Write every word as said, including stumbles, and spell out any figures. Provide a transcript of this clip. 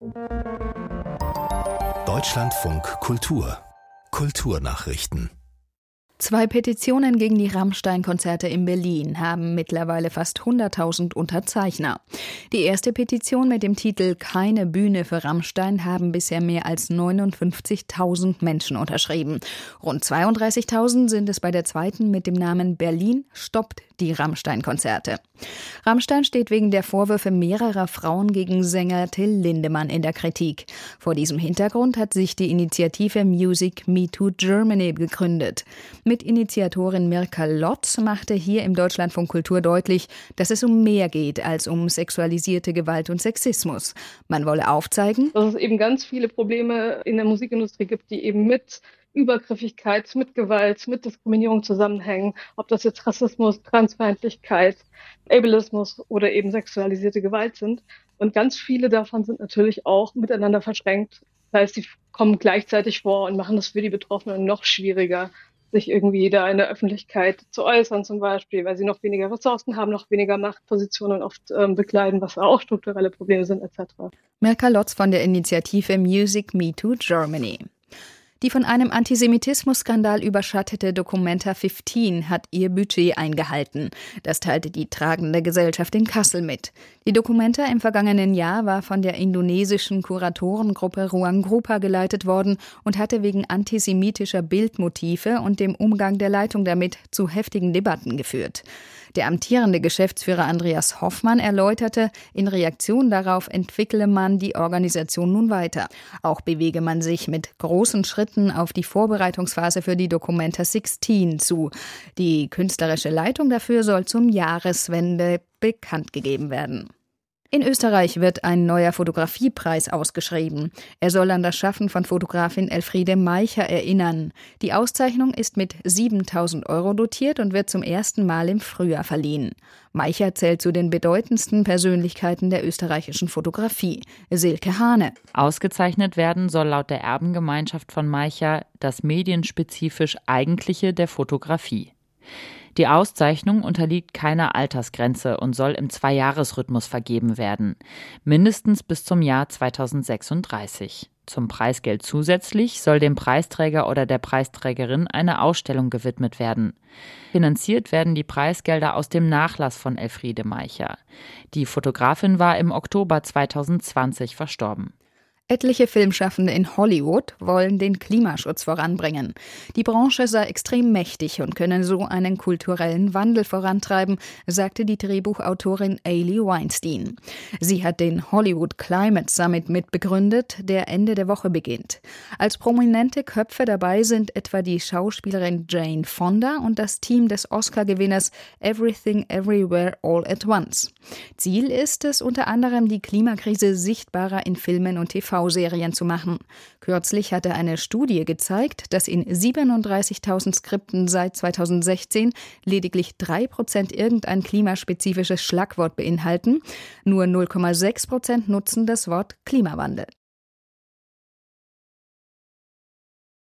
Deutschlandfunk Kultur Kulturnachrichten. Zwei Petitionen gegen die Rammstein-Konzerte in Berlin haben mittlerweile fast hunderttausend Unterzeichner. Die erste Petition mit dem Titel »Keine Bühne für Rammstein« haben bisher mehr als neunundfünfzigtausend Menschen unterschrieben. Rund zweiunddreißigtausend sind es bei der zweiten mit dem Namen »Berlin stoppt die Rammstein-Konzerte«. Rammstein steht wegen der Vorwürfe mehrerer Frauen gegen Sänger Till Lindemann in der Kritik. Vor diesem Hintergrund hat sich die Initiative Music Me Too Germany gegründet. Mit Initiatorin Mirka Lotz machte hier im Deutschlandfunk Kultur deutlich, dass es um mehr geht als um sexualisierte Gewalt und Sexismus. Man wolle aufzeigen, dass es eben ganz viele Probleme in der Musikindustrie gibt, die eben mit Übergriffigkeit, mit Gewalt, mit Diskriminierung zusammenhängen. Ob das jetzt Rassismus, Transfeindlichkeit, Ableismus oder eben sexualisierte Gewalt sind. Und ganz viele davon sind natürlich auch miteinander verschränkt. Das heißt, sie kommen gleichzeitig vor und machen das für die Betroffenen noch schwieriger, sich irgendwie da in der Öffentlichkeit zu äußern zum Beispiel, weil sie noch weniger Ressourcen haben, noch weniger Machtpositionen oft ähm, bekleiden, was auch strukturelle Probleme sind et cetera. Mirka Lotz von der Initiative Music Me Too Germany. Die von einem Antisemitismus-Skandal überschattete Documenta fünfzehn hat ihr Budget eingehalten. Das teilte die tragende Gesellschaft in Kassel mit. Die Documenta im vergangenen Jahr war von der indonesischen Kuratorengruppe Ruang Grupa geleitet worden und hatte wegen antisemitischer Bildmotive und dem Umgang der Leitung damit zu heftigen Debatten geführt. Der amtierende Geschäftsführer Andreas Hoffmann erläuterte, in Reaktion darauf entwickle man die Organisation nun weiter. Auch bewege man sich mit großen Schritten auf die Vorbereitungsphase für die Documenta sechzehn zu. Die künstlerische Leitung dafür soll zum Jahreswende bekannt gegeben werden. In Österreich wird ein neuer Fotografiepreis ausgeschrieben. Er soll an das Schaffen von Fotografin Elfriede Meicher erinnern. Die Auszeichnung ist mit siebentausend Euro dotiert und wird zum ersten Mal im Frühjahr verliehen. Meicher zählt zu den bedeutendsten Persönlichkeiten der österreichischen Fotografie. Silke Hane. Ausgezeichnet werden soll laut der Erbengemeinschaft von Meicher das medienspezifisch Eigentliche der Fotografie. Die Auszeichnung unterliegt keiner Altersgrenze und soll im Zweijahresrhythmus vergeben werden, mindestens bis zum Jahr zweitausendsechsunddreißig. Zum Preisgeld zusätzlich soll dem Preisträger oder der Preisträgerin eine Ausstellung gewidmet werden. Finanziert werden die Preisgelder aus dem Nachlass von Elfriede Meicher. Die Fotografin war im Oktober zweitausendzwanzig verstorben. Etliche Filmschaffende in Hollywood wollen den Klimaschutz voranbringen. Die Branche sei extrem mächtig und könne so einen kulturellen Wandel vorantreiben, sagte die Drehbuchautorin Ailey Weinstein. Sie hat den Hollywood Climate Summit mitbegründet, der Ende der Woche beginnt. Als prominente Köpfe dabei sind etwa die Schauspielerin Jane Fonda und das Team des Oscar-Gewinners Everything Everywhere All at Once. Ziel ist es unter anderem, die Klimakrise sichtbarer in Filmen und T V-Serien zu machen. Kürzlich hatte eine Studie gezeigt, dass in siebenunddreißigtausend Skripten seit zweitausendsechzehn lediglich drei Prozent irgendein klimaspezifisches Schlagwort beinhalten. Nur null Komma sechs Prozent nutzen das Wort Klimawandel.